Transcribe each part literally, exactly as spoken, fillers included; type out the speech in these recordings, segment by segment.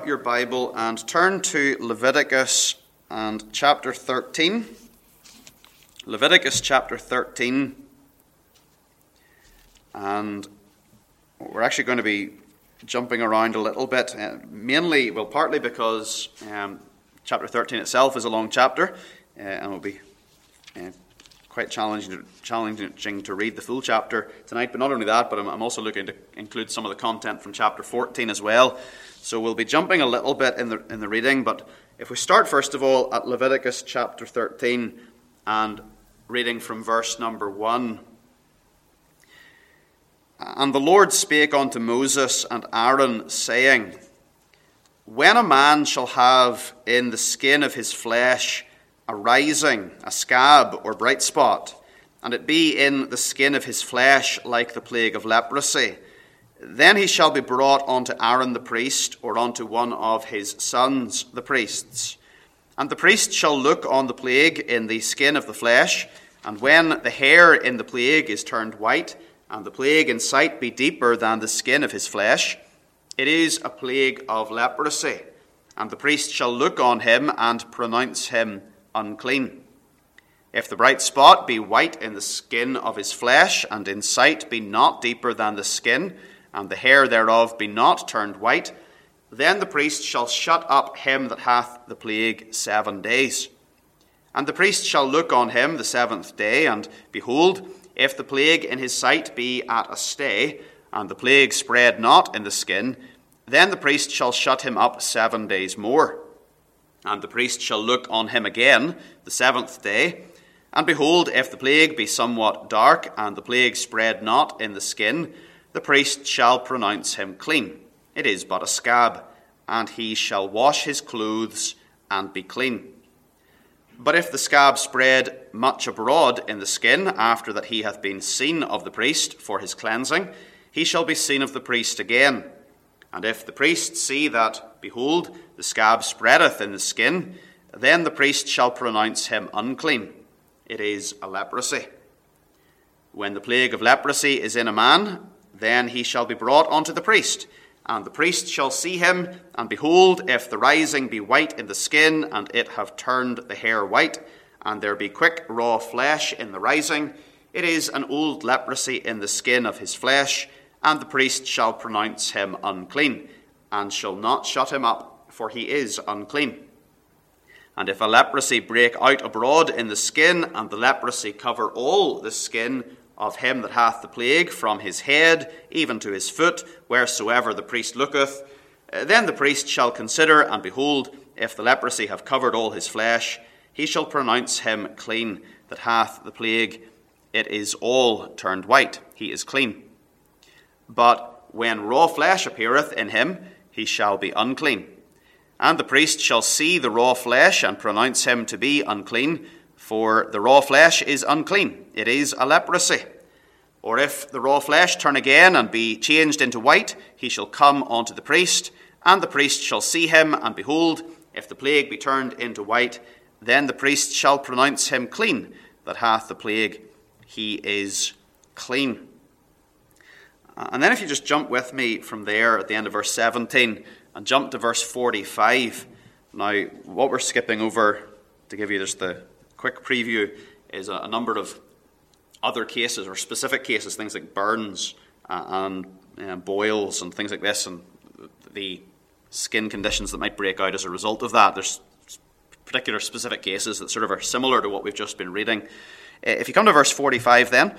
up your Bible and turn to Leviticus and chapter thirteen. Leviticus chapter thirteen. And we're actually going to be jumping around a little bit, uh, mainly, well, partly because um, chapter thirteen itself is a long chapter, uh, and it will be uh, quite challenging, challenging to read the full chapter tonight. But not only that, but I'm, I'm also looking to include some of the content from chapter fourteen as well. So we'll be jumping a little bit in the in the reading. But if we start first of all at Leviticus chapter thirteen and reading from verse number one. And the Lord spake unto Moses and Aaron, saying, When a man shall have in the skin of his flesh a rising, a scab, or bright spot, and it be in the skin of his flesh like the plague of leprosy, then he shall be brought unto Aaron the priest, or unto one of his sons the priests. And the priest shall look on the plague in the skin of the flesh, and when the hair in the plague is turned white, and the plague in sight be deeper than the skin of his flesh, it is a plague of leprosy. And the priest shall look on him and pronounce him unclean. If the bright spot be white in the skin of his flesh, and in sight be not deeper than the skin, and the hair thereof be not turned white, then the priest shall shut up him that hath the plague seven days. And the priest shall look on him the seventh day, and behold, if the plague in his sight be at a stay, and the plague spread not in the skin, then the priest shall shut him up seven days more. And the priest shall look on him again the seventh day, and behold, if the plague be somewhat dark, and the plague spread not in the skin, the priest shall pronounce him clean. It is but a scab, and he shall wash his clothes and be clean. But if the scab spread much abroad in the skin, after that he hath been seen of the priest for his cleansing, he shall be seen of the priest again. And if the priest see that, behold, the scab spreadeth in the skin, then the priest shall pronounce him unclean. It is a leprosy. When the plague of leprosy is in a man, then he shall be brought unto the priest. And the priest shall see him, and behold, if the rising be white in the skin, and it have turned the hair white, and there be quick raw flesh in the rising, it is an old leprosy in the skin of his flesh, and the priest shall pronounce him unclean, and shall not shut him up, for he is unclean. And if a leprosy break out abroad in the skin, and the leprosy cover all the skin of him that hath the plague, from his head even to his foot, wheresoever the priest looketh, then the priest shall consider, and behold, if the leprosy have covered all his flesh, he shall pronounce him clean that hath the plague. It is all turned white, he is clean. But when raw flesh appeareth in him, he shall be unclean. And the priest shall see the raw flesh, and pronounce him to be unclean, for the raw flesh is unclean, it is a leprosy. Or if the raw flesh turn again and be changed into white, he shall come unto the priest, and the priest shall see him, and behold, if the plague be turned into white, then the priest shall pronounce him clean that hath the plague, he is clean. And then if you just jump with me from there at the end of verse seventeen, and jump to verse forty-five. Now, what we're skipping over, to give you just the quick preview, is a, a number of other cases or specific cases, things like burns uh, and uh, boils and things like this, and the skin conditions that might break out as a result of that. There's particular specific cases that sort of are similar to what we've just been reading. Uh, if you come to verse forty-five then,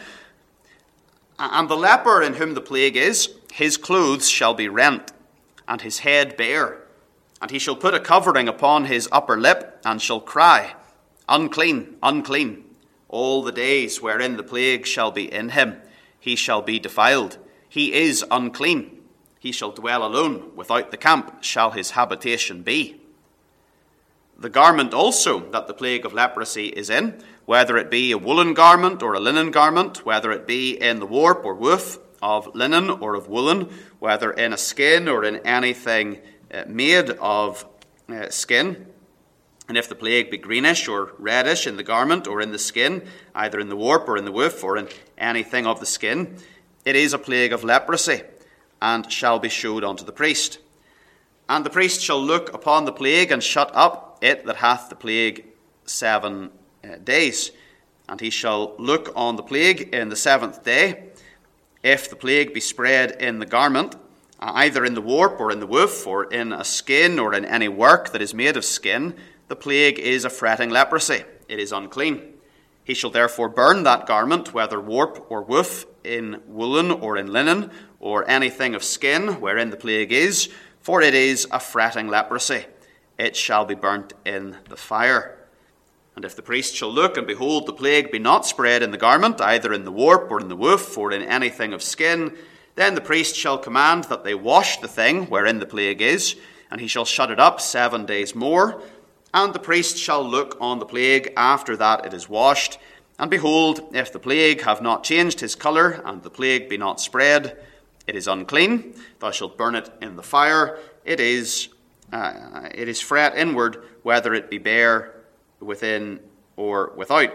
and the leper in whom the plague is, his clothes shall be rent, and his head bare, and he shall put a covering upon his upper lip, and shall cry, Unclean, unclean, all the days wherein the plague shall be in him, he shall be defiled. He is unclean. He shall dwell alone, without the camp shall his habitation be. The garment also that the plague of leprosy is in, whether it be a woolen garment or a linen garment, whether it be in the warp or woof of linen or of woolen, whether in a skin or in anything uh, made of uh, skin, and if the plague be greenish or reddish in the garment or in the skin, either in the warp or in the woof or in anything of the skin, it is a plague of leprosy, and shall be showed unto the priest. And the priest shall look upon the plague, and shut up it that hath the plague seven uh, days. And he shall look on the plague in the seventh day. If the plague be spread in the garment, uh, either in the warp, or in the woof, or in a skin, or in any work that is made of skin, the plague is a fretting leprosy. It is unclean. He shall therefore burn that garment, whether warp or woof, in woolen or in linen, or anything of skin, wherein the plague is, for it is a fretting leprosy. It shall be burnt in the fire. And if the priest shall look, and behold, the plague be not spread in the garment, either in the warp, or in the woof, or in anything of skin, then the priest shall command that they wash the thing wherein the plague is, and he shall shut it up seven days more. And the priest shall look on the plague after that it is washed. And behold, if the plague have not changed his colour, and the plague be not spread, it is unclean. Thou shalt burn it in the fire. It is uh, it is fret inward, whether it be bare within or without.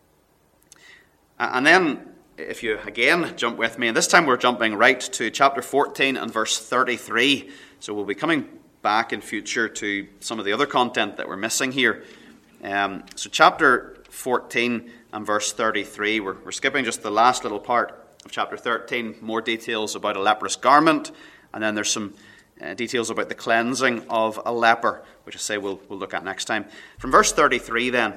Uh, and then, if you again jump with me, and this time we're jumping right to chapter fourteen and verse thirty-three. So we'll be coming back in future to some of the other content that we're missing here. Um, so chapter fourteen and verse thirty-three, we're, we're skipping just the last little part of chapter thirteen, more details about a leprous garment, and then there's some uh, details about the cleansing of a leper, which I say we'll, we'll look at next time. From verse thirty-three then,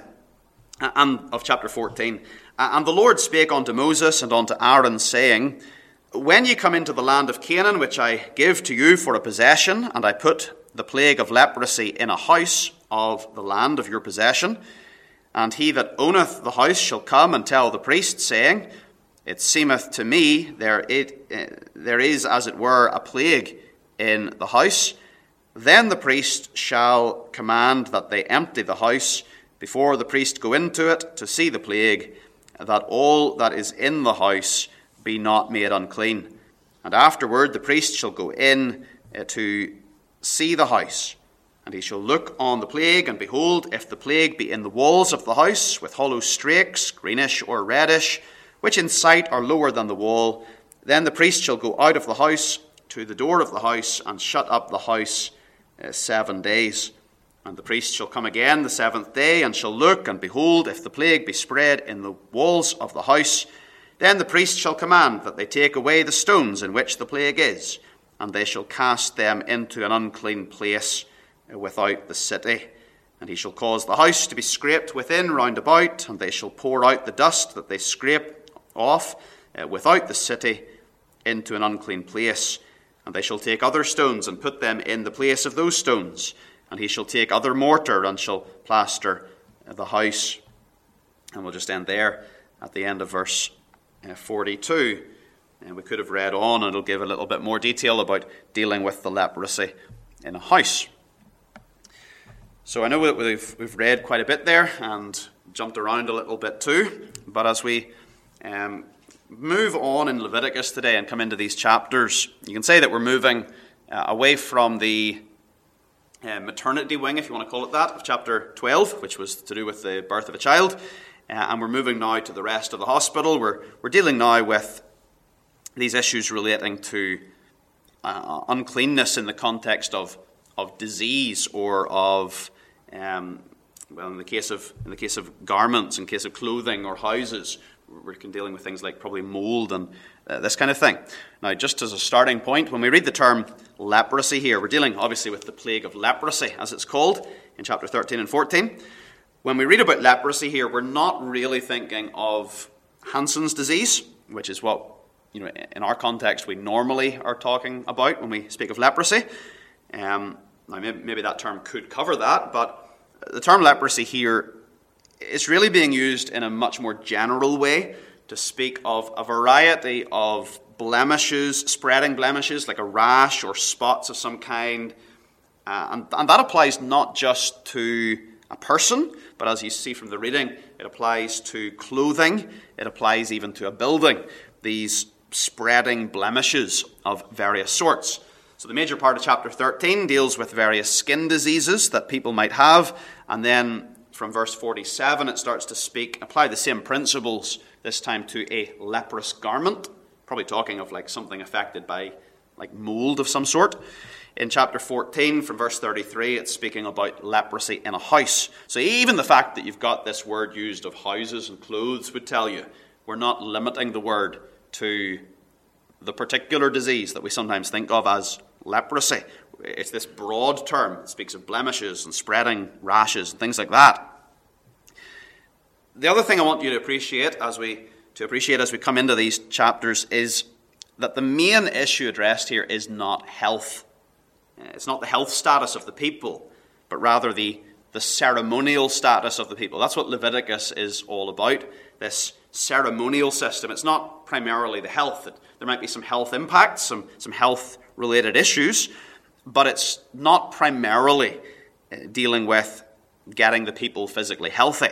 and of chapter fourteen, and the Lord spake unto Moses and unto Aaron, saying, When ye come into the land of Canaan, which I give to you for a possession, and I put the plague of leprosy in a house of the land of your possession, and he that owneth the house shall come and tell the priest, saying, It seemeth to me there it uh, there is, as it were, a plague in the house. Then the priest shall command that they empty the house before the priest go into it to see the plague, that all that is in the house be not made unclean. And afterward the priest shall go in uh, to see the house. And he shall look on the plague, and behold, if the plague be in the walls of the house, with hollow strakes, greenish or reddish, which in sight are lower than the wall, then the priest shall go out of the house to the door of the house, and shut up the house uh, seven days. And the priest shall come again the seventh day, and shall look, and behold, if the plague be spread in the walls of the house, then the priest shall command that they take away the stones in which the plague is, and they shall cast them into an unclean place without the city. And he shall cause the house to be scraped within round about, and they shall pour out the dust that they scrape off uh, without the city into an unclean place. And they shall take other stones and put them in the place of those stones. And he shall take other mortar and shall plaster the house. And we'll just end there at the end of verse uh, forty-two. And we could have read on, and it'll give a little bit more detail about dealing with the leprosy in a house. So I know that we've, we've read quite a bit there and jumped around a little bit too. But as we um, move on in Leviticus today and come into these chapters, you can say that we're moving uh, away from the uh, maternity wing, if you want to call it that, of chapter twelve, which was to do with the birth of a child. Uh, and we're moving now to the rest of the hospital. We're, we're dealing now with these issues relating to uh, uncleanness in the context of of disease or of, um, well, in the case of in the case of garments, in case of clothing or houses, we're dealing with things like probably mold and uh, this kind of thing. Now, just as a starting point, when we read the term leprosy here, we're dealing obviously with the plague of leprosy, as it's called in chapter thirteen and fourteen. When we read about leprosy here, we're not really thinking of Hansen's disease, which is what, you know, in our context we normally are talking about when we speak of leprosy. Um, now, maybe, maybe that term could cover that, but the term leprosy here is really being used in a much more general way to speak of a variety of blemishes, spreading blemishes, like a rash or spots of some kind. Uh, and, and that applies not just to a person, but as you see from the reading, it applies to clothing, it applies even to a building, these spreading blemishes of various sorts. So the major part of chapter thirteen deals with various skin diseases that people might have, and then from verse forty-seven it starts to speak, apply the same principles, this time to a leprous garment, probably talking of like something affected by like mold of some sort. In chapter fourteen, from verse thirty-three, it's speaking about leprosy in a house. So even the fact that you've got this word used of houses and clothes would tell you we're not limiting the word to the particular disease that we sometimes think of as leprosy. It's this broad term. It speaks of blemishes and spreading rashes and things like that. The other thing I want you to appreciate as we to appreciate as we come into these chapters is that the main issue addressed here is not health. It's not the health status of the people, but rather the, the ceremonial status of the people. That's what Leviticus is all about, this ceremonial system. It's not primarily the health. There might be some health impacts, some, some health-related issues, but it's not primarily dealing with getting the people physically healthy.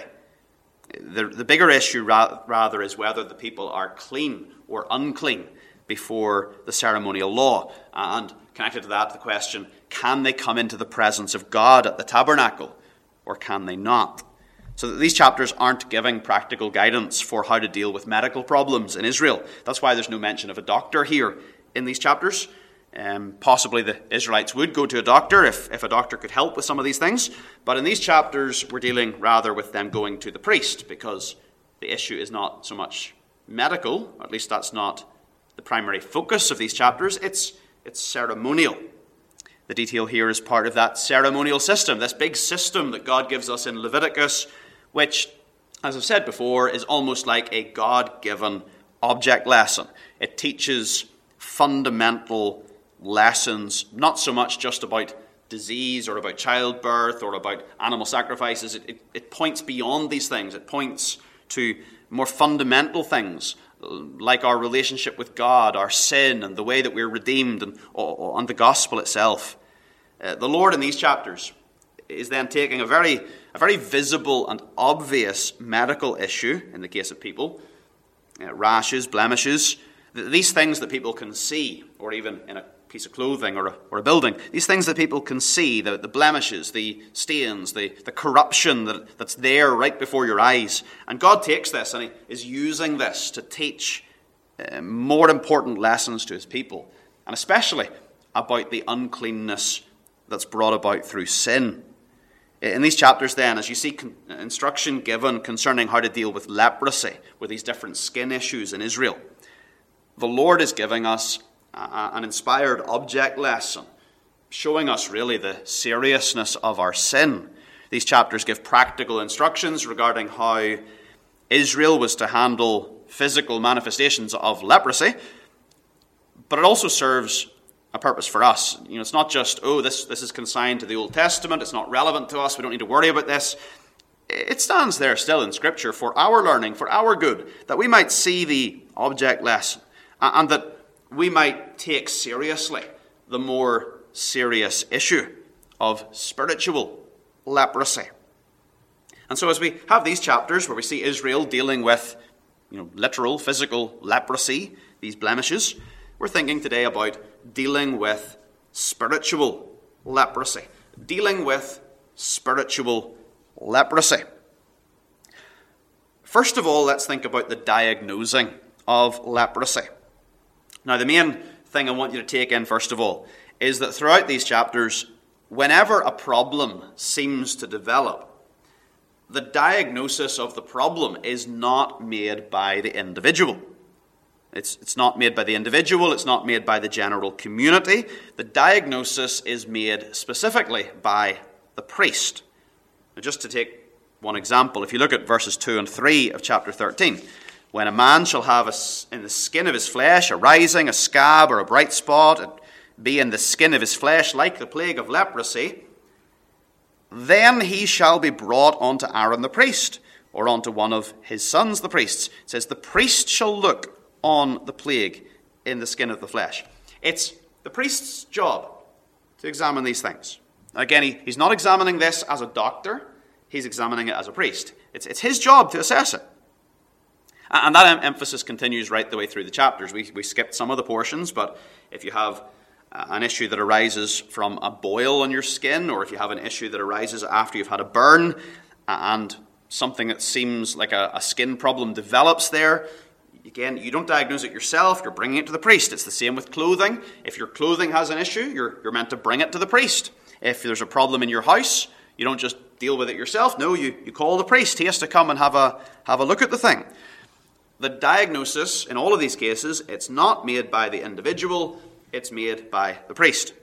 The, the bigger issue ra- rather is whether the people are clean or unclean before the ceremonial law. And connected to that, the question, can they come into the presence of God at the tabernacle, or can they not? So that these chapters aren't giving practical guidance for how to deal with medical problems in Israel. That's why there's no mention of a doctor here in these chapters. Um, possibly the Israelites would go to a doctor if, if a doctor could help with some of these things. But in these chapters, we're dealing rather with them going to the priest, because the issue is not so much medical, or at least that's not the primary focus of these chapters. It's, it's ceremonial. The detail here is part of that ceremonial system, this big system that God gives us in Leviticus, which, as I've said before, is almost like a God-given object lesson. It teaches fundamental lessons, not so much just about disease or about childbirth or about animal sacrifices. It, it, it points beyond these things. It points to more fundamental things, like our relationship with God, our sin, and the way that we're redeemed, and, and the gospel itself. Uh, the Lord in these chapters is then taking a very, a very visible and obvious medical issue, in the case of people, uh, rashes, blemishes, these things that people can see, or even in a piece of clothing or a, or a building, these things that people can see, the, the blemishes, the stains, the, the corruption that, that's there right before your eyes. And God takes this and he is using this to teach uh, more important lessons to his people, and especially about the uncleanness that's brought about through sin. In these chapters then, as you see con- instruction given concerning how to deal with leprosy, with these different skin issues in Israel, the Lord is giving us uh, an inspired object lesson, showing us really the seriousness of our sin. These chapters give practical instructions regarding how Israel was to handle physical manifestations of leprosy, but it also serves a purpose for us. You know, it's not just, oh, this, this is consigned to the Old Testament, it's not relevant to us, we don't need to worry about this. It stands there still in Scripture for our learning, for our good, that we might see the object lesson, and that we might take seriously the more serious issue of spiritual leprosy. And so as we have these chapters where we see Israel dealing with, you know, literal, physical leprosy, these blemishes, we're thinking today about dealing with spiritual leprosy. Dealing with spiritual leprosy. First of all, let's think about the diagnosing of leprosy. Now, the main thing I want you to take in, first of all, is that throughout these chapters, whenever a problem seems to develop, the diagnosis of the problem is not made by the individual. It's, it's not made by the individual, it's not made by the general community. The diagnosis is made specifically by the priest. Now, just to take one example, if you look at verses two and three of chapter thirteen, when a man shall have a, in the skin of his flesh a rising, a scab, or a bright spot, and be in the skin of his flesh like the plague of leprosy, then he shall be brought unto Aaron the priest, or unto one of his sons the priests. It says, the priest shall look on the plague in the skin of the flesh. It's the priest's job to examine these things. Again, he, he's not examining this as a doctor, he's examining it as a priest. It's, it's his job to assess it. And that em- emphasis continues right the way through the chapters. We, we skipped some of the portions, but if you have uh, an issue that arises from a boil on your skin, or if you have an issue that arises after you've had a burn, and something that seems like a, a skin problem develops there, Again, you don't diagnose it yourself, you're bringing it to the priest. It's the same with clothing. If your clothing has an issue, you're, you're meant to bring it to the priest. If there's a problem in your house, you don't just deal with it yourself. No, you, you call the priest. He has to come and have a, have a look at the thing. The diagnosis, in all of these cases, it's not made by the individual, it's made by the priest.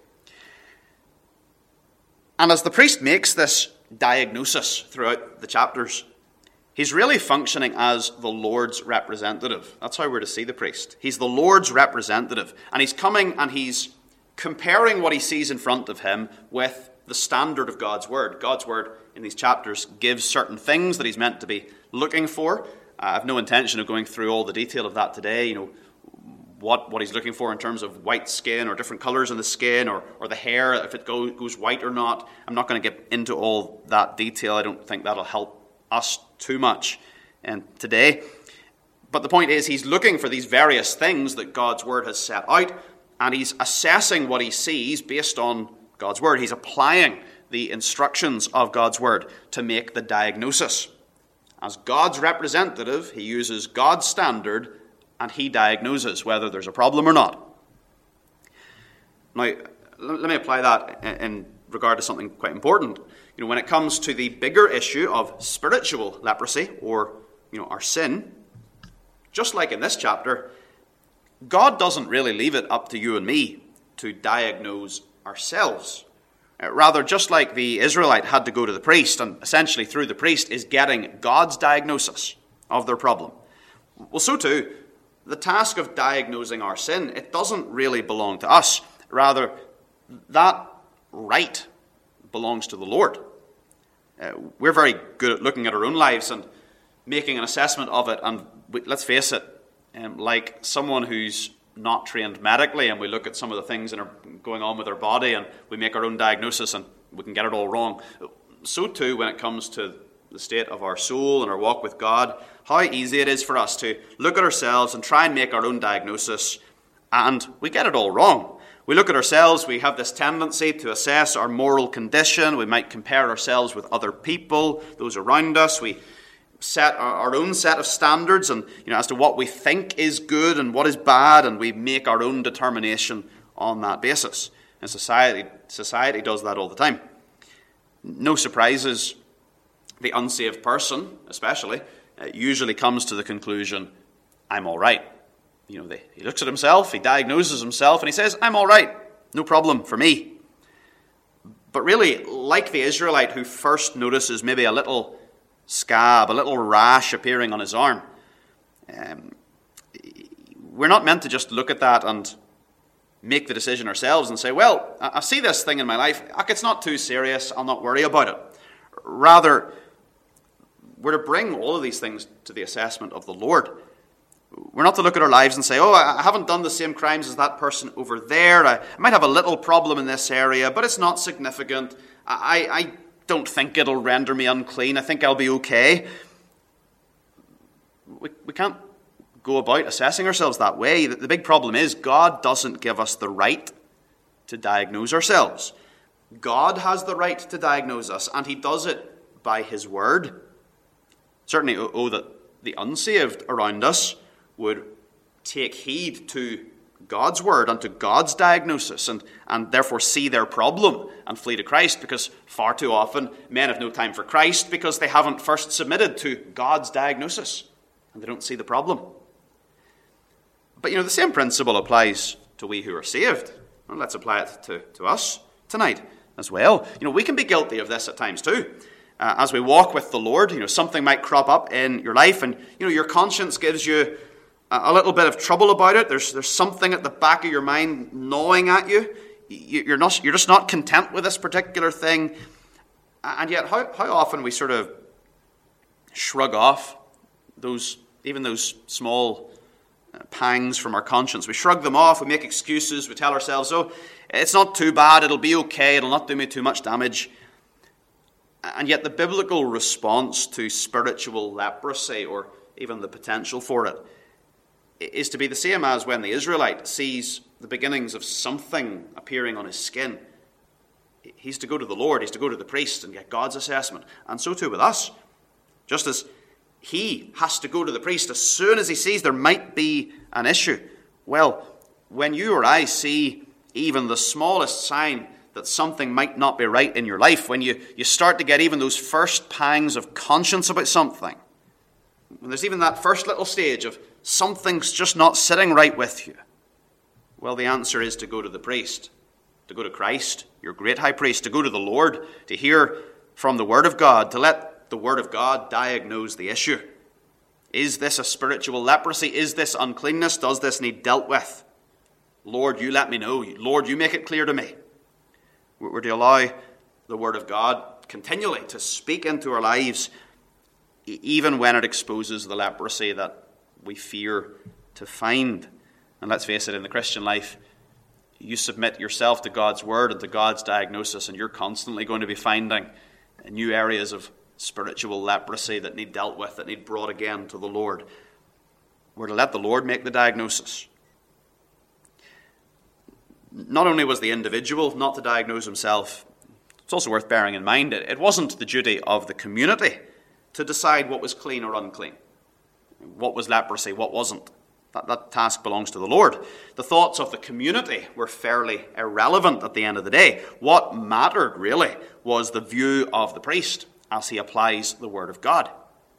And as the priest makes this diagnosis throughout the chapters, he's really functioning as the Lord's representative. That's how we're to see the priest. He's the Lord's representative. And he's coming and he's comparing what he sees in front of him with the standard of God's word. God's word in these chapters gives certain things that he's meant to be looking for. Uh, I have no intention of going through all the detail of that today. You know, what, what he's looking for in terms of white skin or different colors in the skin or, or the hair, if it go, goes white or not. I'm not going to get into all that detail. I don't think that'll help us too much um, today. But the point is, he's looking for these various things that God's word has set out, and he's assessing what he sees based on God's word. He's applying the instructions of God's word to make the diagnosis. As God's representative, he uses God's standard and he diagnoses whether there's a problem or not. Now, let me apply that in regard to something quite important. You know, when it comes to the bigger issue of spiritual leprosy, or, you know, our sin, just like in this chapter, God doesn't really leave it up to you and me to diagnose ourselves. Uh, rather, just like the Israelite had to go to the priest, and essentially through the priest is getting God's diagnosis of their problem. Well, so too, the task of diagnosing our sin, it doesn't really belong to us. Rather, that right belongs to the Lord. Uh, we're very good at looking at our own lives and making an assessment of it, and we, let's face it, um, like someone who's not trained medically, and we look at some of the things that are going on with our body and we make our own diagnosis and we can get it all wrong. So too when it comes to the state of our soul and our walk with God, how easy it is for us to look at ourselves and try and make our own diagnosis, and we get it all wrong. We look at ourselves, we have this tendency to assess our moral condition. We might compare ourselves with other people, those around us. We set our own set of standards and, you know, as to what we think is good and what is bad, and we make our own determination on that basis. And society society does that all the time. No surprises, the unsaved person, especially, uh, usually comes to the conclusion, I'm all right. You know, they, he looks at himself, he diagnoses himself, and he says, I'm all right, no problem for me. But really, like the Israelite who first notices maybe a little scab, a little rash appearing on his arm, um, we're not meant to just look at that and make the decision ourselves and say, well, I see this thing in my life, it's not too serious, I'll not worry about it. Rather, we're to bring all of these things to the assessment of the Lord. We're not to look at our lives and say, oh, I haven't done the same crimes as that person over there. I might have a little problem in this area, but it's not significant. I, I don't think it'll render me unclean. I think I'll be okay. We, we can't go about assessing ourselves that way. The, the big problem is God doesn't give us the right to diagnose ourselves. God has the right to diagnose us, and he does it by his word. Certainly, oh, oh that the unsaved around us would take heed to God's word and to God's diagnosis, and, and therefore see their problem and flee to Christ, because far too often men have no time for Christ because they haven't first submitted to God's diagnosis and they don't see the problem. But, you know, the same principle applies to we who are saved. Well, let's apply it to, to us tonight as well. You know, we can be guilty of this at times too. Uh, as we walk with the Lord, you know, something might crop up in your life, and, you know, your conscience gives you a little bit of trouble about it. There's there's something at the back of your mind gnawing at you. You're not you're just not content with this particular thing, and yet how how often we sort of shrug off those even those small pangs from our conscience. We shrug them off. We make excuses. We tell ourselves, "Oh, it's not too bad. It'll be okay. It'll not do me too much damage." And yet, the biblical response to spiritual leprosy, or even the potential for it, is to be the same as when the Israelite sees the beginnings of something appearing on his skin. He's to go to the Lord, he's to go to the priest and get God's assessment. And so too with us. Just as he has to go to the priest as soon as he sees there might be an issue. Well, when you or I see even the smallest sign that something might not be right in your life, when you, you start to get even those first pangs of conscience about something, when there's even that first little stage of something's just not sitting right with you, well, the answer is to go to the priest, to go to Christ, your great high priest, to go to the Lord, to hear from the Word of God, to let the Word of God diagnose the issue. Is this a spiritual leprosy? Is this uncleanness? Does this need dealt with? Lord, you let me know. Lord, you make it clear to me. We're to allow the Word of God continually to speak into our lives, even when it exposes the leprosy that we fear to find. And let's face it, in the Christian life, you submit yourself to God's Word and to God's diagnosis, and you're constantly going to be finding new areas of spiritual leprosy that need dealt with, that need brought again to the Lord. We're to let the Lord make the diagnosis. Not only was the individual not to diagnose himself, it's also worth bearing in mind it, it wasn't the duty of the community to decide what was clean or unclean, what was leprosy, what wasn't. That, that task belongs to the Lord. The thoughts of the community were fairly irrelevant at the end of the day. What mattered, really, was the view of the priest as he applies the Word of God.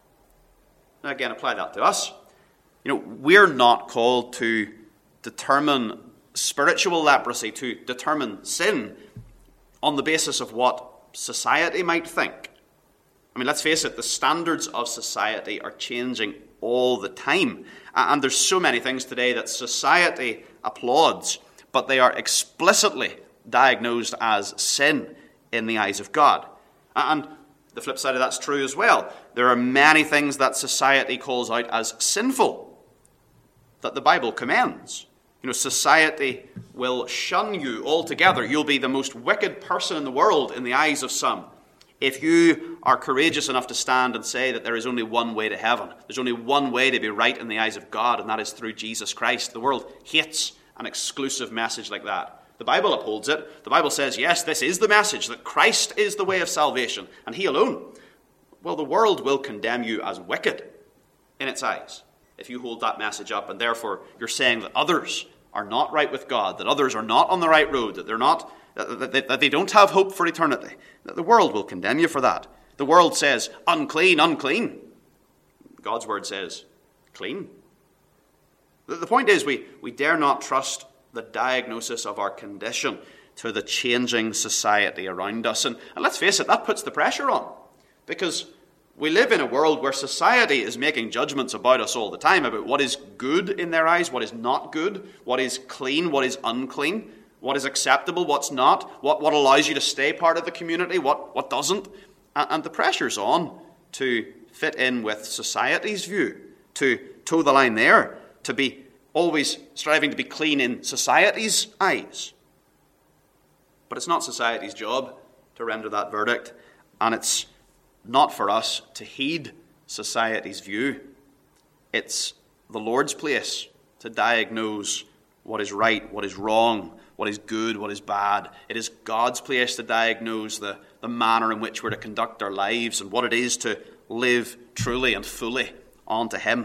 Now, again, apply that to us. You know, we're not called to determine spiritual leprosy, to determine sin on the basis of what society might think. I mean, let's face it, the standards of society are changing all the time. And there's so many things today that society applauds, but they are explicitly diagnosed as sin in the eyes of God. And the flip side of that's true as well. There are many things that society calls out as sinful that the Bible commends. You know, society will shun you altogether. You'll be the most wicked person in the world in the eyes of some if you are courageous enough to stand and say that there is only one way to heaven. There's only one way to be right in the eyes of God, and that is through Jesus Christ. The world hates an exclusive message like that. The Bible upholds it. The Bible says, yes, this is the message, that Christ is the way of salvation, and he alone. Well, the world will condemn you as wicked in its eyes if you hold that message up, and therefore you're saying that others are not right with God, that others are not on the right road, that they're not, that, that, that they don't have hope for eternity. That the world will condemn you for that. The world says, unclean, unclean. God's word says, clean. The, the point is, we, we dare not trust the diagnosis of our condition to the changing society around us. And, and let's face it, that puts the pressure on. Because we live in a world where society is making judgments about us all the time, about what is good in their eyes, what is not good, what is clean, what is unclean, what is acceptable, what's not, what, what allows you to stay part of the community, what, what doesn't. And, and the pressure's on to fit in with society's view, to toe the line there, to be always striving to be clean in society's eyes. But it's not society's job to render that verdict, and it's not for us to heed society's view. It's the Lord's place to diagnose what is right, what is wrong, what is good, what is bad. It is God's place to diagnose the, the manner in which we're to conduct our lives and what it is to live truly and fully unto him.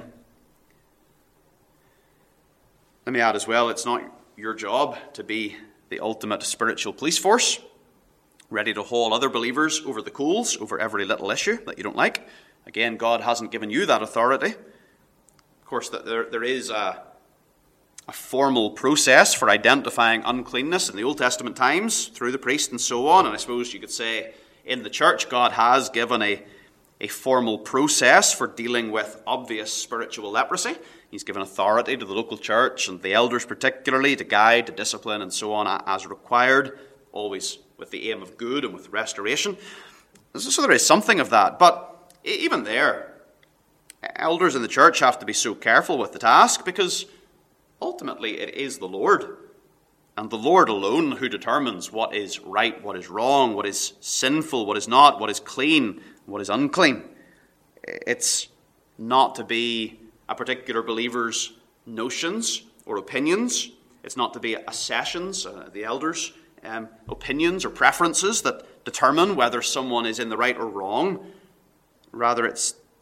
Let me add as well, it's not your job to be the ultimate spiritual police force, ready to haul other believers over the coals over every little issue that you don't like. Again, God hasn't given you that authority. Of course, there, there is a, a formal process for identifying uncleanness in the Old Testament times through the priest and so on. And I suppose you could say in the church, God has given a, a formal process for dealing with obvious spiritual leprosy. He's given authority to the local church and the elders particularly to guide, to discipline and so on as required, always with the aim of good and with restoration. So there is something of that. But even there, elders in the church have to be so careful with the task because ultimately it is the Lord and the Lord alone who determines what is right, what is wrong, what is sinful, what is not, what is clean, what is unclean. It's not to be a particular believer's notions or opinions. It's not to be accessions, uh, the elders' um, opinions or preferences that determine whether someone is in the right or wrong. Rather, it's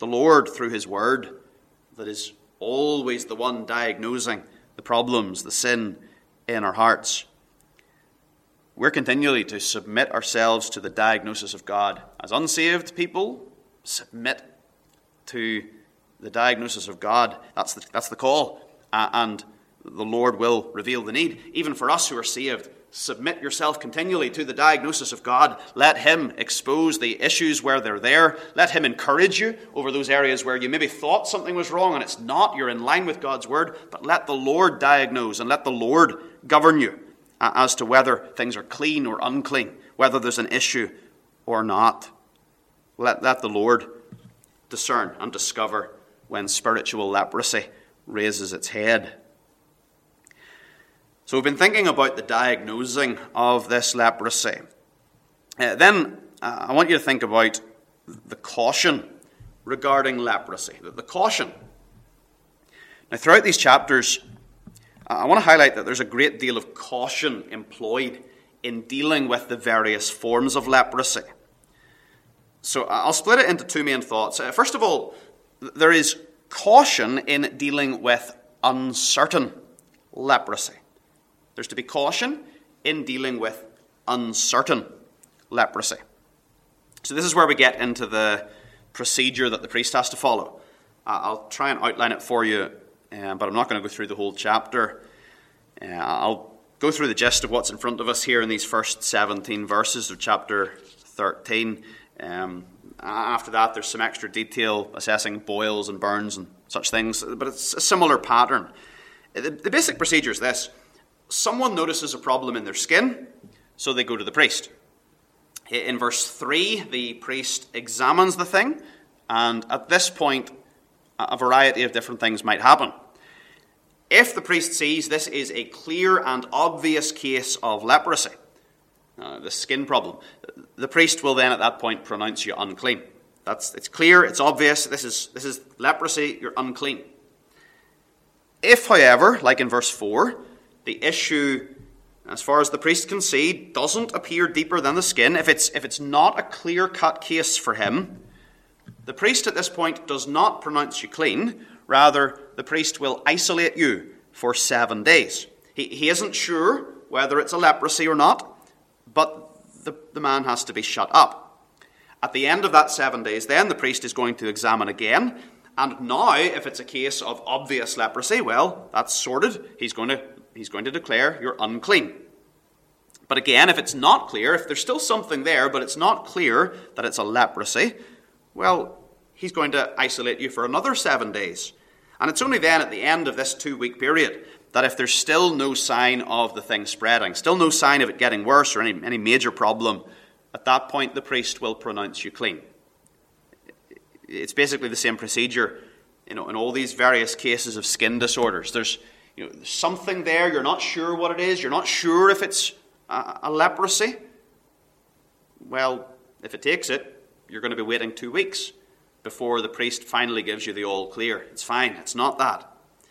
the Lord through his word that is always the one diagnosing the problems, the sin in our hearts. We're continually to submit ourselves to the diagnosis of God. As unsaved people, submit to the diagnosis of God. That's the, that's the call. Uh, and the Lord will reveal the need. Even for us who are saved, submit yourself continually to the diagnosis of God. Let him expose the issues where they're there. Let him encourage you over those areas where you maybe thought something was wrong and it's not. You're in line with God's word. But let the Lord diagnose and let the Lord govern you as to whether things are clean or unclean, whether there's an issue or not. Let, let the Lord discern and discover when spiritual leprosy raises its head. So we've been thinking about the diagnosing of this leprosy. Uh, then uh, I want you to think about the caution regarding leprosy. The, the caution. Now throughout these chapters, I want to highlight that there's a great deal of caution employed in dealing with the various forms of leprosy. So I'll split it into two main thoughts. First of all, there is caution in dealing with uncertain leprosy. There's to be caution in dealing with uncertain leprosy. So this is where we get into the procedure that the priest has to follow. I'll try and outline it for you, Uh, but I'm not going to go through the whole chapter. Uh, I'll go through the gist of what's in front of us here in these first seventeen verses of chapter thirteen. Um, after that, there's some extra detail assessing boils and burns and such things, but it's a similar pattern. The, the basic procedure is this. Someone notices a problem in their skin, so they go to the priest. In verse three, the priest examines the thing, and at this point, a variety of different things might happen. If the priest sees this is a clear and obvious case of leprosy, uh, the skin problem, the priest will then at that point pronounce you unclean. That's it's clear, it's obvious, this is this is leprosy, you're unclean. If, however, like in verse four, the issue, as far as the priest can see, doesn't appear deeper than the skin, if it's if it's not a clear-cut case for him, the priest at this point does not pronounce you clean. Rather, the priest will isolate you for seven days. He, he isn't sure whether it's a leprosy or not, but the, the man has to be shut up. At the end of that seven days, then, the priest is going to examine again. And now, if it's a case of obvious leprosy, well, that's sorted. He's going to, he's going to declare you're unclean. But again, if it's not clear, if there's still something there, but it's not clear that it's a leprosy, well, he's going to isolate you for another seven days. And it's only then at the end of this two-week period that if there's still no sign of the thing spreading, still no sign of it getting worse or any, any major problem, at that point the priest will pronounce you clean. It's basically the same procedure, you know, in all these various cases of skin disorders. There's, you know, there's something there, you're not sure what it is, you're not sure if it's a, a leprosy. Well, if it takes it, you're going to be waiting two weeks before the priest finally gives you the all clear. It's fine, it's not that.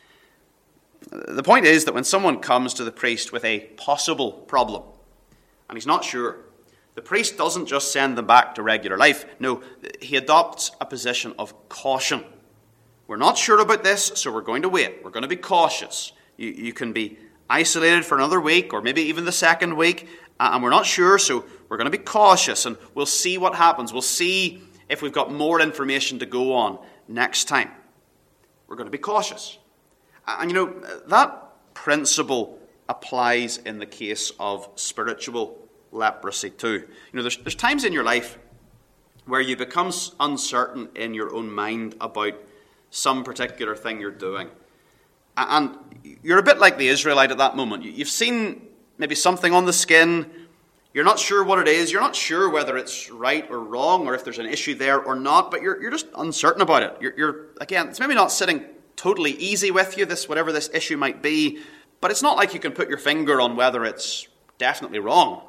The point is that when someone comes to the priest with a possible problem, and he's not sure, the priest doesn't just send them back to regular life. No, he adopts a position of caution. We're not sure about this, so we're going to wait. We're going to be cautious. You, you can be isolated for another week, or maybe even the second week, and we're not sure, so we're going to be cautious, and we'll see what happens. We'll see if we've got more information to go on next time. We're going to be cautious. And you know, that principle applies in the case of spiritual leprosy too. You know, there's, there's times in your life where you become uncertain in your own mind about some particular thing you're doing. And you're a bit like the Israelite at that moment. You've seen maybe something on the skin. You're not sure what it is. You're not sure whether it's right or wrong or if there's an issue there or not, but you're, you're just uncertain about it. You're, you're, again, it's maybe not sitting totally easy with you, this whatever this issue might be, but it's not like you can put your finger on whether it's definitely wrong.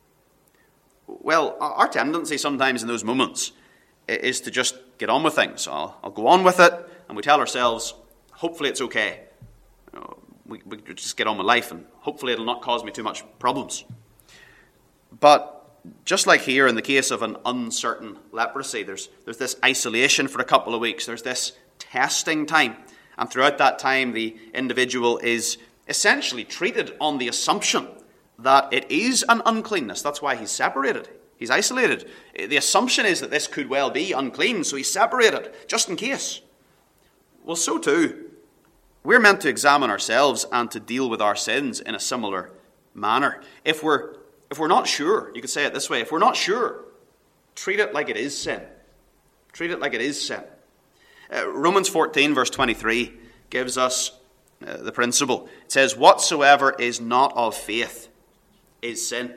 Well, our tendency sometimes in those moments is to just get on with things. I'll, I'll go on with it, and we tell ourselves, hopefully it's okay. You know, we, we just get on with life, and hopefully it'll not cause me too much problems. But just like here in the case of an uncertain leprosy, there's, there's this isolation for a couple of weeks. There's this testing time. And throughout that time, the individual is essentially treated on the assumption that it is an uncleanness. That's why he's separated. He's isolated. The assumption is that this could well be unclean, so he's separated, just in case. Well, so too, we're meant to examine ourselves and to deal with our sins in a similar manner. If we're, if we're not sure, you could say it this way, if we're not sure, treat it like it is sin. Treat it like it is sin. Uh, Romans fourteen, verse twenty-three, gives us uh, the principle. It says, whatsoever is not of faith is sin.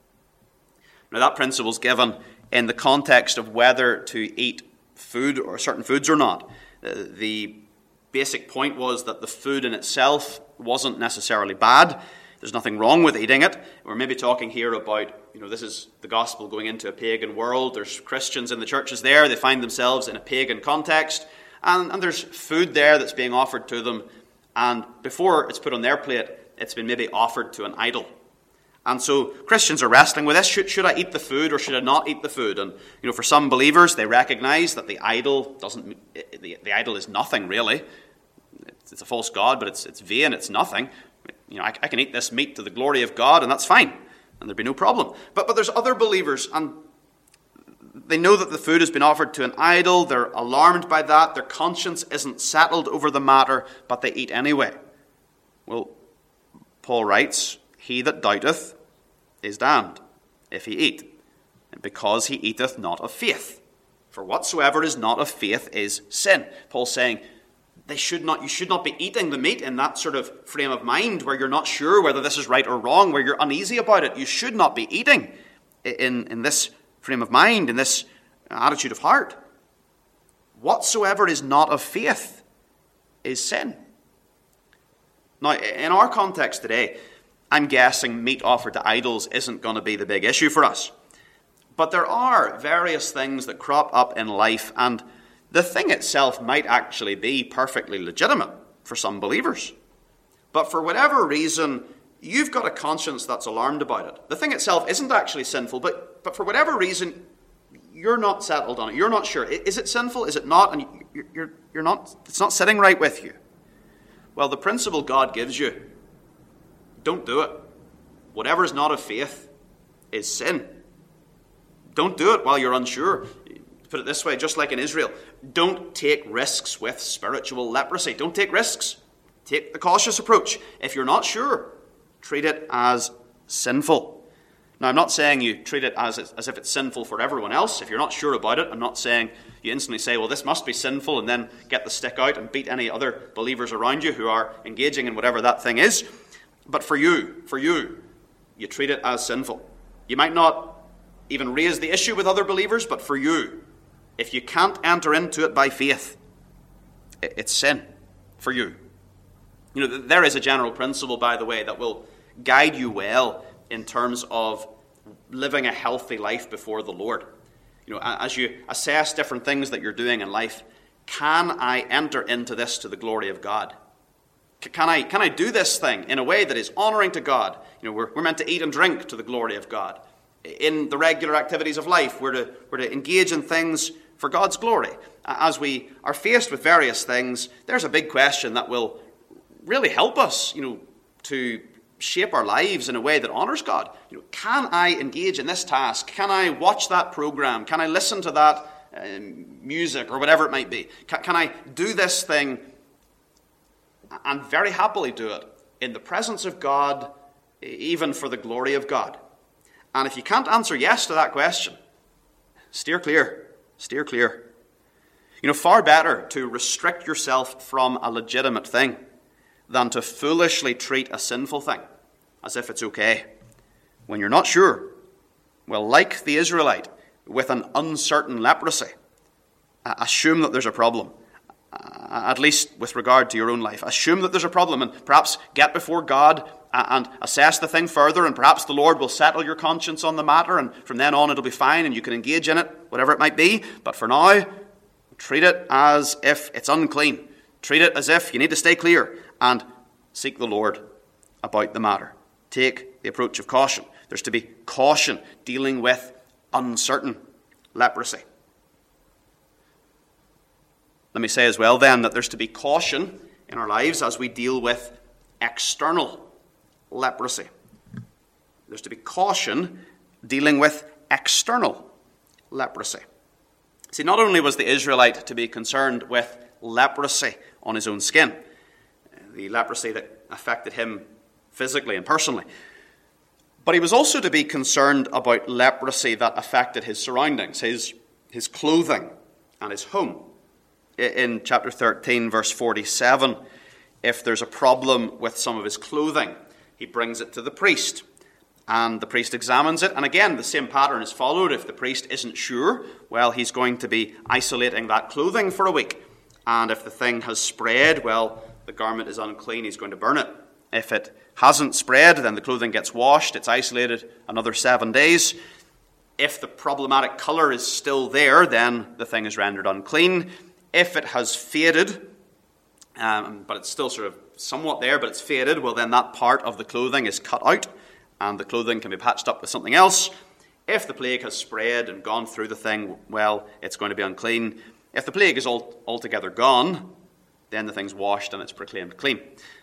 Now that principle is given in the context of whether to eat food or certain foods or not. Uh, the basic point was that the food in itself wasn't necessarily bad. There's nothing wrong with eating it. We're maybe talking here about, you know, this is the gospel going into a pagan world. There's Christians in the churches there. They find themselves in a pagan context. And, and there's food there that's being offered to them. And before it's put on their plate, it's been maybe offered to an idol. And so Christians are wrestling with this. Should, should I eat the food or should I not eat the food? And, you know, for some believers, they recognize that the idol doesn't, the, the idol is nothing really. It's, it's a false god, but it's, it's vain, it's nothing. You know, I, I can eat this meat to the glory of God, and that's fine. And there'd be no problem. But, but there's other believers, and they know that the food has been offered to an idol. They're alarmed by that. Their conscience isn't settled over the matter, but they eat anyway. Well, Paul writes, he that doubteth is damned if he eat, and because he eateth not of faith. For whatsoever is not of faith is sin. Paul's saying they should not, you should not be eating the meat in that sort of frame of mind where you're not sure whether this is right or wrong, where you're uneasy about it. You should not be eating in, in this frame of mind, in this attitude of heart. Whatsoever is not of faith is sin. Now, in our context today, I'm guessing meat offered to idols isn't going to be the big issue for us. But there are various things that crop up in life, and the thing itself might actually be perfectly legitimate for some believers. But for whatever reason, you've got a conscience that's alarmed about it. The thing itself isn't actually sinful, but, but for whatever reason, you're not settled on it. You're not sure. Is it sinful? Is it not? And you're, you're, you're not, it's not sitting right with you. Well, the principle God gives you, don't do it. Whatever is not of faith is sin. Don't do it while you're unsure. Put it this way, just like in Israel, don't take risks with spiritual leprosy. Don't take risks. Take the cautious approach. If you're not sure, treat it as sinful. Now, I'm not saying you treat it as, as if it's sinful for everyone else. If you're not sure about it, I'm not saying you instantly say, well, this must be sinful, and then get the stick out and beat any other believers around you who are engaging in whatever that thing is. But for you, for you, you treat it as sinful. You might not even raise the issue with other believers, but for you, if you can't enter into it by faith, it's sin for you. You know, there is a general principle, by the way, that will guide you well in terms of living a healthy life before the Lord. You know, as you assess different things that you're doing in life, can I enter into this to the glory of God? Can I, can I do this thing in a way that is honoring to God? You know, we're, we're meant to eat and drink to the glory of God. In the regular activities of life, we're to, we're to engage in things for God's glory. As we are faced with various things, there's a big question that will really help us, you know, to shape our lives in a way that honors God. You know, can I engage in this task? Can I watch that program? Can I listen to that um, music or whatever it might be? Can, can I do this thing and very happily do it in the presence of God, even for the glory of God? And if you can't answer yes to that question, steer clear. Steer clear. You know, far better to restrict yourself from a legitimate thing than to foolishly treat a sinful thing as if it's okay. When you're not sure, well, like the Israelite with an uncertain leprosy, assume that there's a problem. At least with regard to your own life. Assume that there's a problem and perhaps get before God and assess the thing further, and perhaps the Lord will settle your conscience on the matter, and from then on it'll be fine and you can engage in it, whatever it might be. But for now, treat it as if it's unclean. Treat it as if you need to stay clear and seek the Lord about the matter. Take the approach of caution. There's to be caution dealing with uncertain leprosy. Let me say as well then that there's to be caution in our lives as we deal with external leprosy. There's to be caution dealing with external leprosy. See, not only was the Israelite to be concerned with leprosy on his own skin, the leprosy that affected him physically and personally, but he was also to be concerned about leprosy that affected his surroundings, his, his clothing and his home. In chapter thirteen, verse forty-seven, if there's a problem with some of his clothing, he brings it to the priest, and the priest examines it. And again, the same pattern is followed. If the priest isn't sure, well, he's going to be isolating that clothing for a week. And if the thing has spread, well, the garment is unclean, he's going to burn it. If it hasn't spread, then the clothing gets washed, it's isolated another seven days. If the problematic colour is still there, then the thing is rendered unclean. If it has faded, um, but it's still sort of somewhat there, but it's faded, well, then that part of the clothing is cut out, and the clothing can be patched up with something else. If the plague has spread and gone through the thing, well, it's going to be unclean. If the plague is all, altogether gone, then the thing's washed and it's proclaimed clean.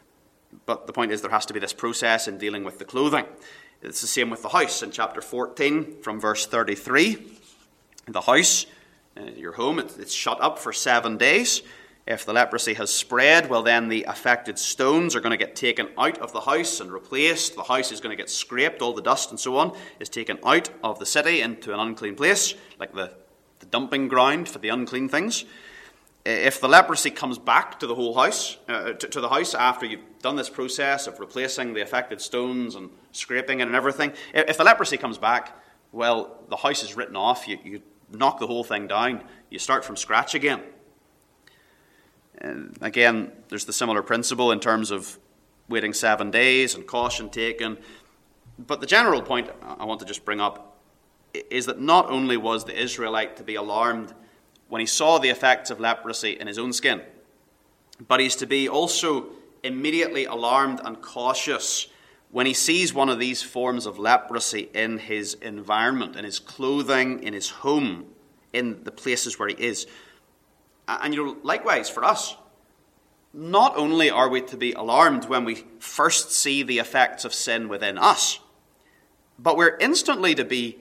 But the point is there has to be this process in dealing with the clothing. It's the same with the house. In chapter fourteen, from verse thirty-three, the house, uh, your home, it, it's shut up for seven days. If the leprosy has spread, well, then the affected stones are going to get taken out of the house and replaced. The house is going to get scraped. All the dust and so on is taken out of the city into an unclean place, like the, the dumping ground for the unclean things. If the leprosy comes back to the whole house, uh, to, to the house after you've done this process of replacing the affected stones and scraping it and everything, if the leprosy comes back, well, the house is written off. You, you knock the whole thing down. You start from scratch again. And again, there's the similar principle in terms of waiting seven days and caution taken. But the general point I want to just bring up is that not only was the Israelite to be alarmed when he saw the effects of leprosy in his own skin, but he's to be also immediately alarmed and cautious when he sees one of these forms of leprosy in his environment, in his clothing, in his home, in the places where he is. And you know, likewise for us, not only are we to be alarmed when we first see the effects of sin within us, but we're instantly to be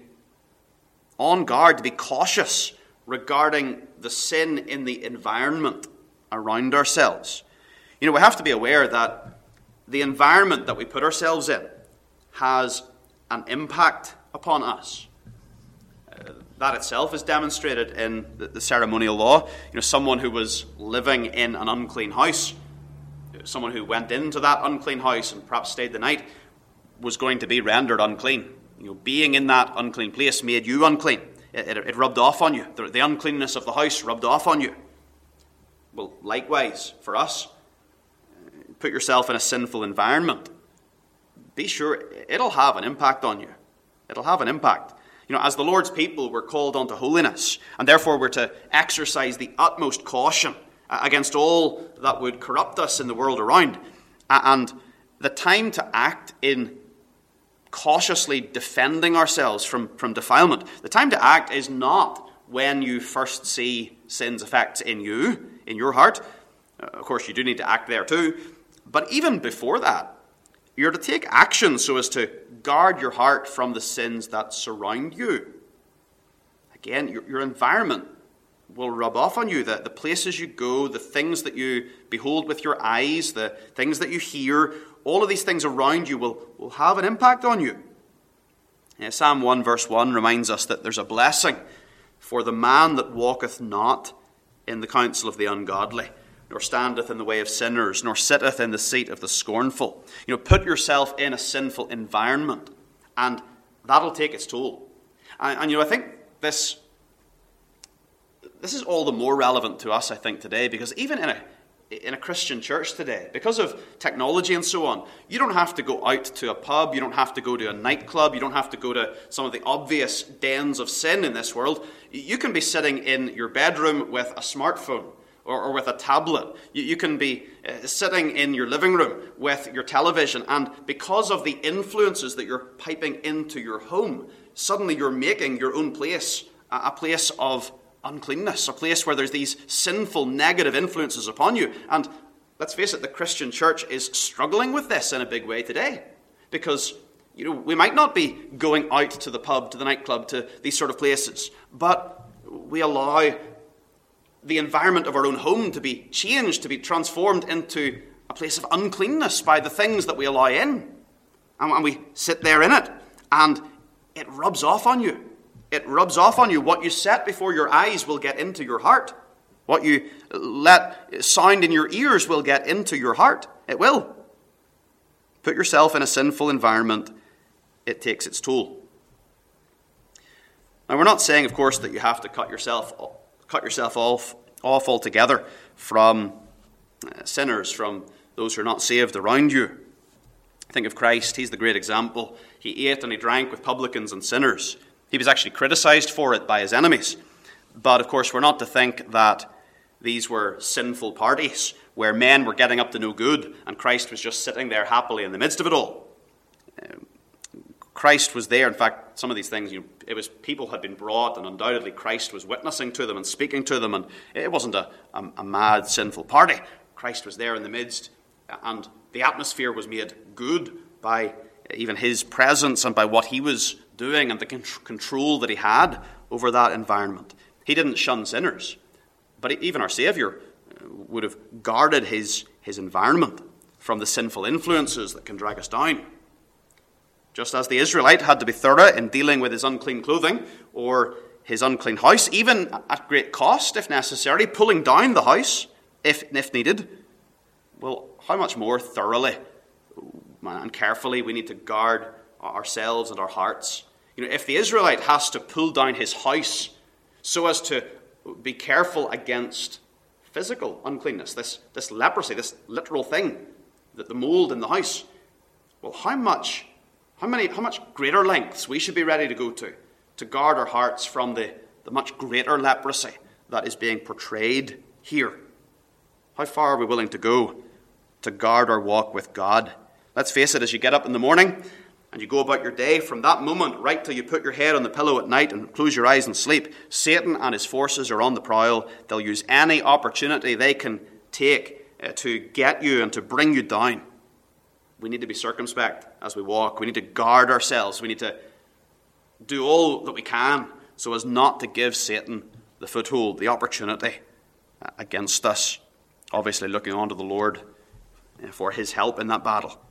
on guard, to be cautious regarding the sin in the environment around ourselves. You know, we have to be aware that the environment that we put ourselves in has an impact upon us. Uh, that itself is demonstrated in the, the ceremonial law. You know, someone who was living in an unclean house, someone who went into that unclean house and perhaps stayed the night, was going to be rendered unclean. You know, being in that unclean place made you unclean. It, it, it rubbed off on you. The, the uncleanness of the house rubbed off on you. Well, likewise, for us, put yourself in a sinful environment, be sure it'll have an impact on you. It'll have an impact. You know, as the Lord's people, we're called unto holiness, and therefore we're to exercise the utmost caution against all that would corrupt us in the world around. And the time to act in cautiously defending ourselves from, from defilement, the time to act is not when you first see sin's effects in you, in your heart. Uh, of course, you do need to act there too. But even before that, you're to take action so as to guard your heart from the sins that surround you. Again, your, your environment will rub off on you. The, the places you go, the things that you behold with your eyes, the things that you hear, all of these things around you will, will have an impact on you. Yeah, Psalm one verse one reminds us that there's a blessing for the man that walketh not in the counsel of the ungodly, nor standeth in the way of sinners, nor sitteth in the seat of the scornful. You know, put yourself in a sinful environment, and that'll take its toll. And, and you know, I think this, this is all the more relevant to us, I think, today, because even in a in a Christian church today, because of technology and so on, you don't have to go out to a pub, you don't have to go to a nightclub, you don't have to go to some of the obvious dens of sin in this world. You can be sitting in your bedroom with a smartphone, or, or with a tablet. You, you can be uh, sitting in your living room with your television, and because of the influences that you're piping into your home, suddenly you're making your own place a, a place of uncleanness, a place where there's these sinful, negative influences upon you. And let's face it, the Christian church is struggling with this in a big way today. Because, you know, we might not be going out to the pub, to the nightclub, to these sort of places, but we allow the environment of our own home to be changed, to be transformed into a place of uncleanness by the things that we allow in. And we sit there in it, and it rubs off on you. It rubs off on you. What you set before your eyes will get into your heart. What you let sound in your ears will get into your heart. It will. Put yourself in a sinful environment, it takes its toll. Now, we're not saying, of course, that you have to cut yourself cut yourself off, off altogether from uh, sinners, from those who are not saved around you. Think of Christ. He's the great example. He ate and he drank with publicans and sinners. He was actually criticized for it by his enemies. But, of course, we're not to think that these were sinful parties where men were getting up to no good and Christ was just sitting there happily in the midst of it all. Um, Christ was there. In fact, some of these things, you know, it was people had been brought, and undoubtedly Christ was witnessing to them and speaking to them, and it wasn't a, a, a mad, sinful party. Christ was there in the midst, and the atmosphere was made good by even his presence and by what he was doing and the control that he had over that environment. He didn't shun sinners, but even our Saviour would have guarded his, his environment from the sinful influences that can drag us down. Just as the Israelite had to be thorough in dealing with his unclean clothing or his unclean house, even at great cost, if necessary, pulling down the house if, if needed, well, how much more thoroughly and carefully we need to guard ourselves and our hearts. You know, if the Israelite has to pull down his house so as to be careful against physical uncleanness, this, this leprosy, this literal thing, that the mold in the house, well, how much, how many, how much greater lengths we should be ready to go to, to guard our hearts from the, the much greater leprosy that is being portrayed here. How far are we willing to go to guard our walk with God? Let's face it, as you get up in the morning and you go about your day, from that moment right till you put your head on the pillow at night and close your eyes and sleep, Satan and his forces are on the prowl. They'll use any opportunity they can take uh, to get you and to bring you down. We need to be circumspect as we walk. We need to guard ourselves. We need to do all that we can so as not to give Satan the foothold, the opportunity uh, against us. Obviously looking on to the Lord uh, for his help in that battle.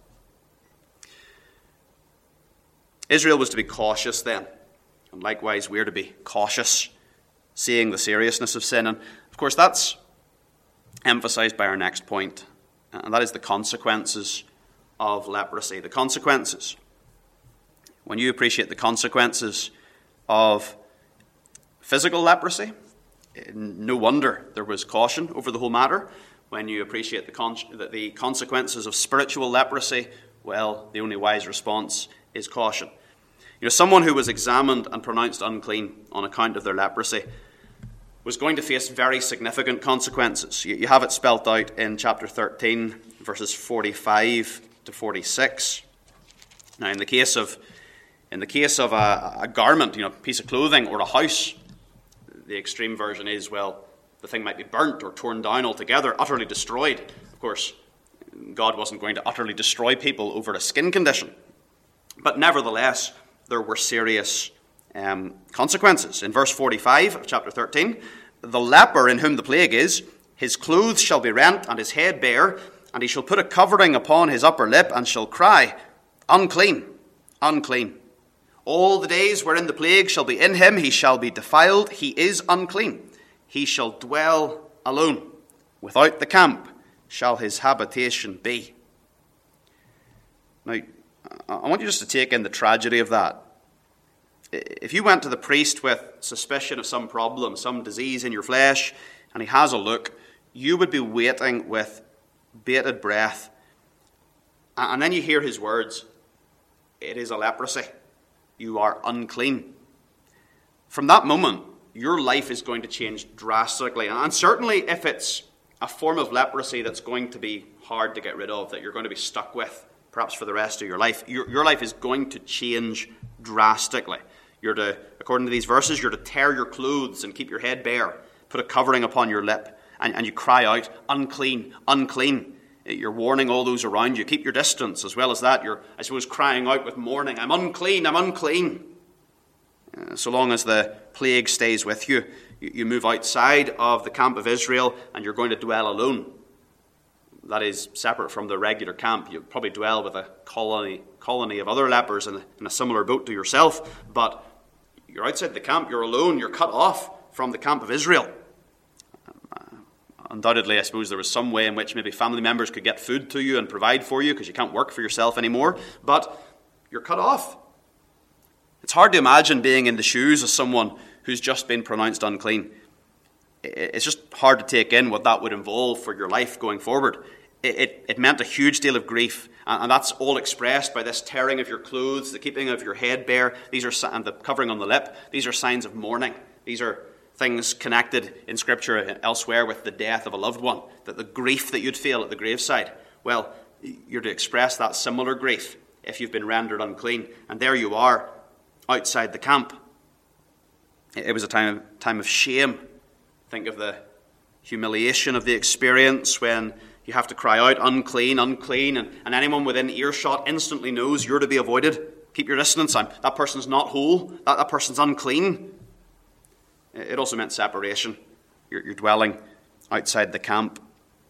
Israel was to be cautious then, and likewise we're to be cautious, seeing the seriousness of sin. And of course that's emphasized by our next point, and that is the consequences of leprosy. The consequences. When you appreciate the consequences of physical leprosy, no wonder there was caution over the whole matter. When you appreciate the, con- the consequences of spiritual leprosy, well, the only wise response is caution. You know, someone who was examined and pronounced unclean on account of their leprosy was going to face very significant consequences. You, you have it spelt out in chapter thirteen, verses forty-five to forty-six. Now, in the case of in the case of a, a garment, you know, a piece of clothing or a house, the extreme version is, well, the thing might be burnt or torn down altogether, utterly destroyed. Of course, God wasn't going to utterly destroy people over a skin condition. But nevertheless, there were serious um, consequences. In verse forty-five of chapter thirteen, the leper in whom the plague is, his clothes shall be rent and his head bare, and he shall put a covering upon his upper lip and shall cry, unclean, unclean. All the days wherein the plague shall be in him, he shall be defiled, he is unclean. He shall dwell alone. Without the camp shall his habitation be. Now, I want you just to take in the tragedy of that. If you went to the priest with suspicion of some problem, some disease in your flesh, and he has a look, you would be waiting with bated breath. And then you hear his words, it is a leprosy. You are unclean. From that moment, your life is going to change drastically. And certainly if it's a form of leprosy that's going to be hard to get rid of, that you're going to be stuck with, perhaps for the rest of your life, your, your life is going to change drastically. You're to, according to these verses, you're to tear your clothes and keep your head bare, put a covering upon your lip, and, and you cry out, unclean, unclean. You're warning all those around you. Keep your distance. As well as that, you're, I suppose, crying out with mourning, I'm unclean, I'm unclean. Uh, so long as the plague stays with you, you, you move outside of the camp of Israel and you're going to dwell alone. That is separate from the regular camp. You'll probably dwell with a colony colony of other lepers in a, in a similar boat to yourself, but you're outside the camp, you're alone, you're cut off from the camp of Israel. Undoubtedly, I suppose there was some way in which maybe family members could get food to you and provide for you because you can't work for yourself anymore, but you're cut off. It's hard to imagine being in the shoes of someone who's just been pronounced unclean. It's just hard to take in what that would involve for your life going forward. It, it, it meant a huge deal of grief, and, and that's all expressed by this tearing of your clothes, the keeping of your head bare, these are, and the covering on the lip. These are signs of mourning. These are things connected in Scripture elsewhere with the death of a loved one, that the grief that you'd feel at the graveside. Well, you're to express that similar grief if you've been rendered unclean. And there you are, outside the camp. It was a time, time of shame. Think of the humiliation of the experience when you have to cry out, unclean, unclean, and, and anyone within earshot instantly knows you're to be avoided. Keep your distance. I'm, that person's not whole. That, that person's unclean. It also meant separation. You're, you're dwelling outside the camp.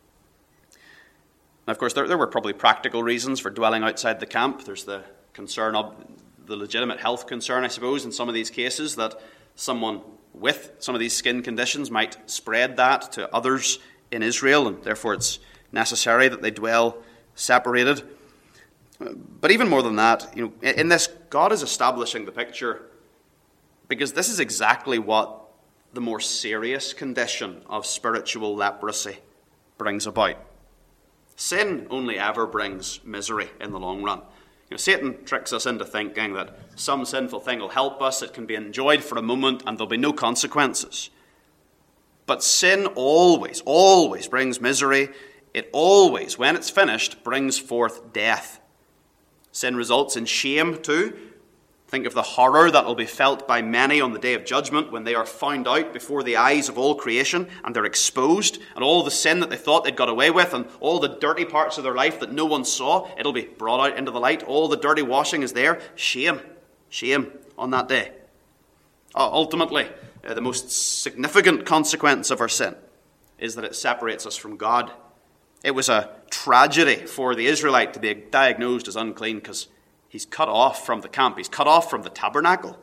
Now, of course, there, there were probably practical reasons for dwelling outside the camp. There's the concern of the legitimate health concern, I suppose, in some of these cases, that someone with some of these skin conditions might spread that to others in Israel, and therefore it's necessary that they dwell separated. But even more than that, you know, in this, God is establishing the picture because this is exactly what the more serious condition of spiritual leprosy brings about. Sin only ever brings misery in the long run. You know, Satan tricks us into thinking that some sinful thing will help us, it can be enjoyed for a moment, and there'll be no consequences. But sin always, always brings misery. It always, when it's finished, brings forth death. Sin results in shame too. Think of the horror that will be felt by many on the day of judgment when they are found out before the eyes of all creation and they're exposed, and all the sin that they thought they'd got away with and all the dirty parts of their life that no one saw, it'll be brought out into the light. All the dirty washing is there. Shame, shame on that day. Uh, ultimately, uh, the most significant consequence of our sin is that it separates us from God. It was a tragedy for the Israelite to be diagnosed as unclean because he's cut off from the camp. He's cut off from the tabernacle.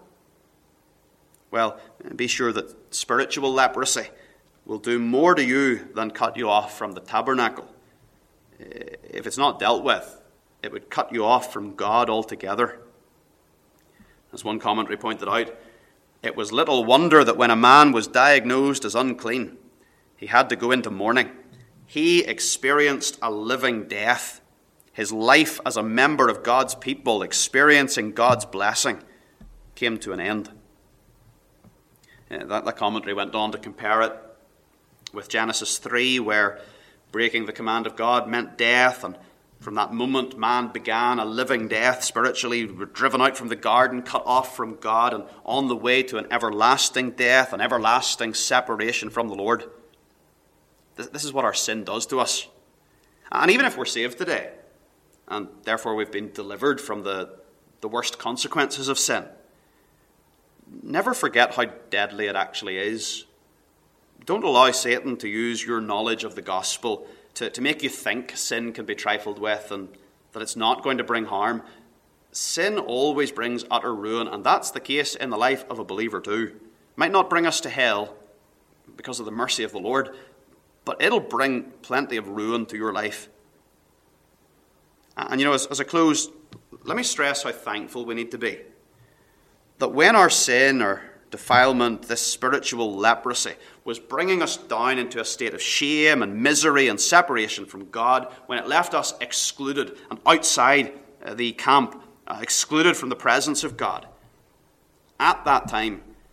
Well, be sure that spiritual leprosy will do more to you than cut you off from the tabernacle. If it's not dealt with, it would cut you off from God altogether. As one commentary pointed out, it was little wonder that when a man was diagnosed as unclean, he had to go into mourning. He experienced a living death. His life as a member of God's people, experiencing God's blessing, came to an end. Uh, that, that commentary went on to compare it with Genesis three, where breaking the command of God meant death, and from that moment man began a living death spiritually, driven out from the garden, cut off from God, and on the way to an everlasting death, an everlasting separation from the Lord. This, this is what our sin does to us. And even if we're saved today, and therefore we've been delivered from the, the worst consequences of sin, never forget how deadly it actually is. Don't allow Satan to use your knowledge of the gospel to, to make you think sin can be trifled with and that it's not going to bring harm. Sin always brings utter ruin, and that's the case in the life of a believer too. It might not bring us to hell because of the mercy of the Lord, but it'll bring plenty of ruin to your life. And you know, as, as I close, let me stress how thankful we need to be that when our sin or defilement, this spiritual leprosy, was bringing us down into a state of shame and misery and separation from God, when it left us excluded and outside the camp, uh, excluded from the presence of God, at that time,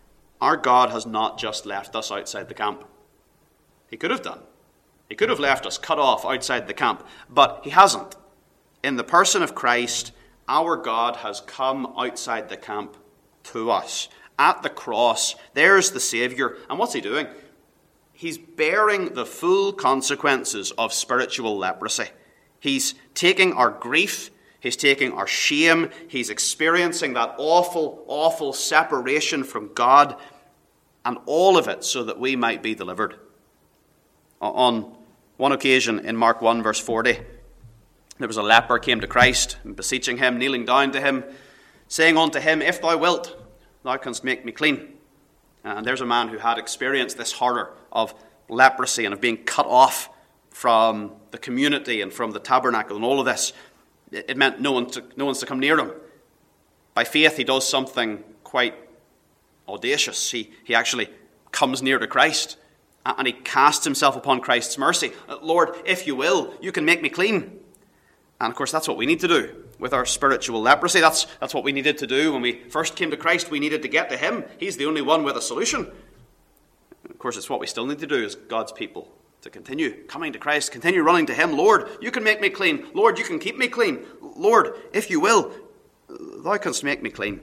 our God has not just left us outside the camp. He could have done. He could have left us cut off outside the camp, but he hasn't. In the person of Christ, our God has come outside the camp to us. At the cross, there's the Saviour. And what's he doing? He's bearing the full consequences of spiritual leprosy. He's taking our grief. He's taking our shame. He's experiencing that awful, awful separation from God. And all of it so that we might be delivered. On one occasion in Mark one, verse forty, there was a leper came to Christ, and beseeching him, kneeling down to him, saying unto him, If thou wilt, thou canst make me clean. And there's a man who had experienced this horror of leprosy and of being cut off from the community and from the tabernacle and all of this. It meant no one to, no one's to come near him. By faith, he does something quite audacious. He, he actually comes near to Christ, and he casts himself upon Christ's mercy. Lord, if you will, you can make me clean. And of course, that's what we need to do with our spiritual leprosy. That's, that's what we needed to do when we first came to Christ. We needed to get to him. He's the only one with a solution. Of course, it's what we still need to do as God's people, to continue coming to Christ, continue running to him. Lord, you can make me clean. Lord, you can keep me clean. Lord, if you will, thou canst make me clean.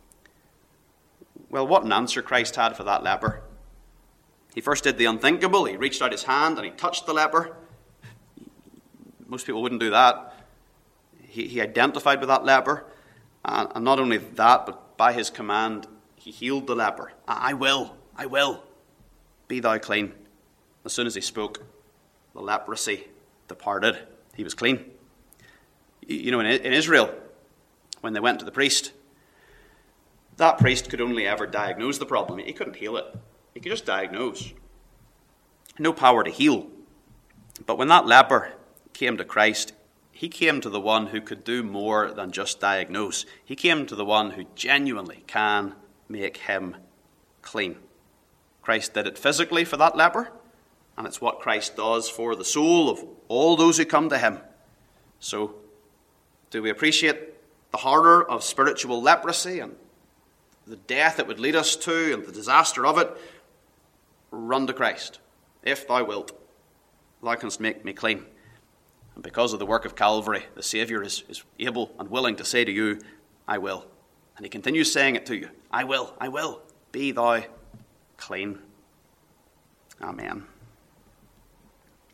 Well, what an answer Christ had for that leper. He first did the unthinkable. He reached out his hand and he touched the leper. Most people wouldn't do that. He, he identified with that leper. And, and not only that, but by his command, he healed the leper. I will, I will. Be thou clean. As soon as he spoke, the leprosy departed. He was clean. You know, in, in Israel, when they went to the priest, that priest could only ever diagnose the problem. He couldn't heal it. He could just diagnose. No power to heal. But when that leper came to Christ, he came to the one who could do more than just diagnose. He came to the one who genuinely can make him clean. Christ did it physically for that leper, and it's what Christ does for the soul of all those who come to him. So, do we appreciate the horror of spiritual leprosy and the death it would lead us to and the disaster of it? Run to Christ. If thou wilt, thou canst make me clean. And because of the work of Calvary, the Saviour is, is able and willing to say to you, I will. And he continues saying it to you. I will, I will. Be thou clean. Amen.